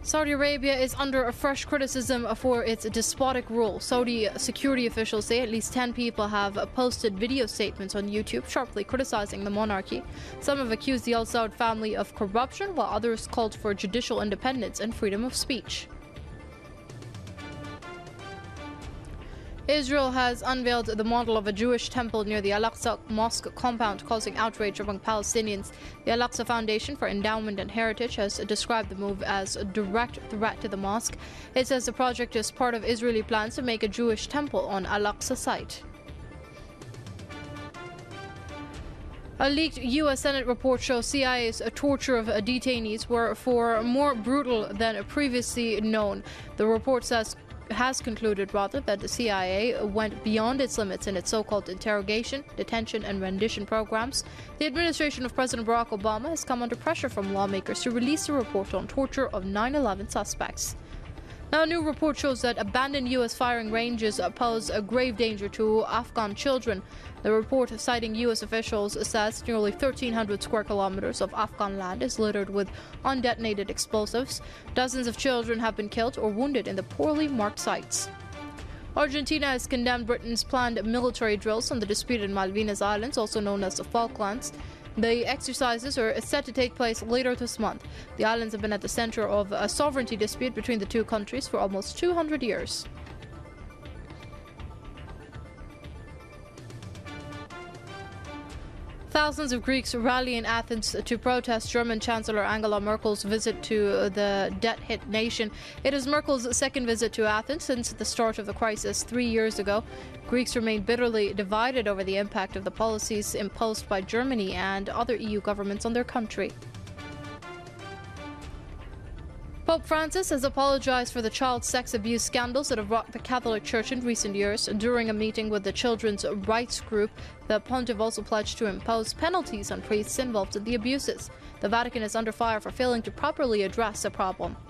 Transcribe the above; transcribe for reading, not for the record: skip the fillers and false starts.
Saudi Arabia is under a fresh criticism for its despotic rule. Saudi security officials say at least 10 people have posted video statements on YouTube sharply criticizing the monarchy. Some have accused the Al Saud family of corruption, while others called for judicial independence and freedom of speech. Israel has unveiled the model of a Jewish temple near the Al-Aqsa Mosque compound, causing outrage among Palestinians. The Al-Aqsa Foundation for Endowment and Heritage has described the move as a direct threat to the mosque. It says the project is part of Israeli plans to make a Jewish temple on Al-Aqsa site. A leaked U.S. Senate report shows CIA's torture of detainees were more brutal than previously known. The report has concluded that the CIA went beyond its limits in its so-called interrogation, detention, and rendition programs. The administration of President Barack Obama has come under pressure from lawmakers to release a report on torture of 9/11 suspects. Now, a new report shows that abandoned U.S. firing ranges pose a grave danger to Afghan children. The report, citing U.S. officials, says nearly 1,300 square kilometers of Afghan land is littered with undetonated explosives. Dozens of children have been killed or wounded in the poorly marked sites. Argentina has condemned Britain's planned military drills on the disputed Malvinas Islands, also known as the Falklands. The exercises are set to take place later this month. The islands have been at the center of a sovereignty dispute between the two countries for almost 200 years. Thousands of Greeks rally in Athens to protest German Chancellor Angela Merkel's visit to the debt-hit nation. It is Merkel's second visit to Athens since the start of the crisis 3 years ago. Greeks remain bitterly divided over the impact of the policies imposed by Germany and other EU governments on their country. Pope Francis has apologized for the child sex abuse scandals that have rocked the Catholic Church in recent years. During a meeting with the children's rights group, the pontiff also pledged to impose penalties on priests involved in the abuses. The Vatican is under fire for failing to properly address the problem.